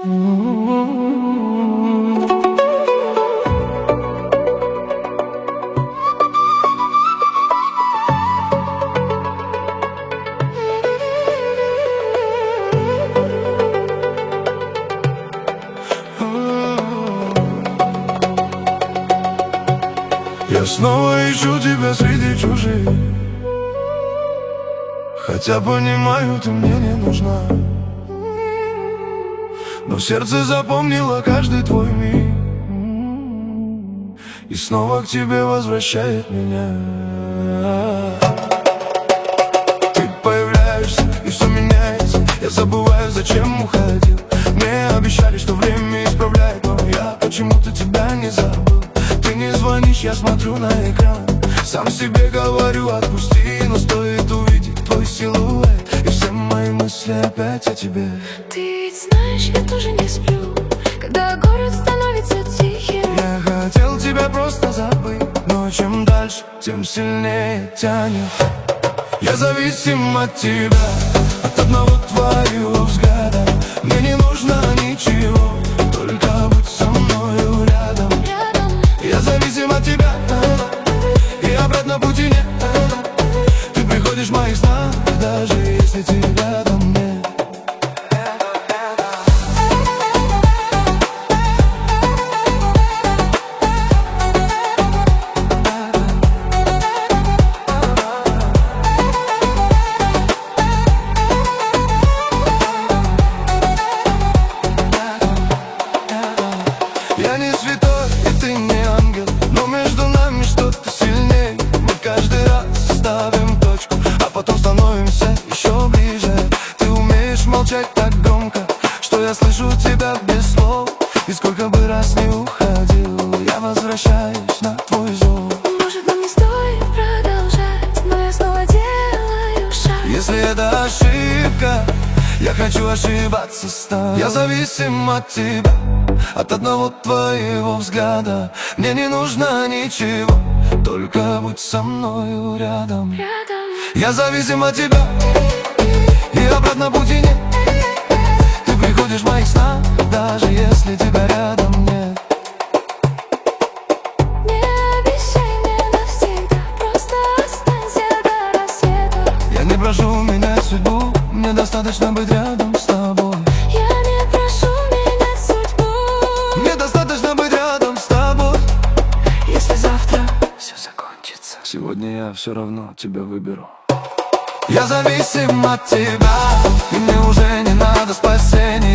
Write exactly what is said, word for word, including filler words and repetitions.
Я снова ищу тебя среди чужих, хотя понимаю, ты мне не нужна, но сердце запомнило каждый твой миг и снова к тебе возвращает меня. Ты появляешься, и все меняется. Я забываю, зачем уходил. Мне обещали, что время исправляет, но я почему-то тебя не забыл. Ты не звонишь, я смотрю на экран, сам себе говорю отпусти, но стоит увидеть твой силуэт, и все мои мысли опять о тебе. Ты ведь знаешь, я тоже не сплю, когда город становится тихим. Я хотел тебя просто забыть, но чем дальше, тем сильнее тянет. Я зависим от тебя, от одного твоего взгляда. Мне не нужно ничего, только будь со мною рядом. Я зависим от тебя, и обратно пути нет. Ты приходишь в моих снах, даже если тебя рядом нет. Я не святой, и ты не ангел, но между нами что-то сильнее. Мы каждый раз ставим точку, а потом становимся еще ближе. Ты умеешь молчать так громко, что я слышу тебя без слов. И сколько бы раз не уходил, я возвращаюсь на твой зов. Может, нам не стоит продолжать, но я снова делаю шаг. Если это ошибка, я хочу ошибаться с тобой. Я зависим от тебя, от одного твоего взгляда. Мне не нужно ничего, только будь со мною рядом. Рядом. Я зависим от тебя, и обратно пути нет. Ты приходишь в моих снах, даже если тебя рядом нет. Не обещай мне навсегда, просто останься до рассвета. Я не прошу менять судьбу, мне достаточно быть рядом с тобой. Я не прошу менять судьбу, Мне достаточно быть рядом с тобой. если завтра все закончится. Сегодня я все равно тебя выберу. Я зависим от тебя, и мне уже не надо спасения.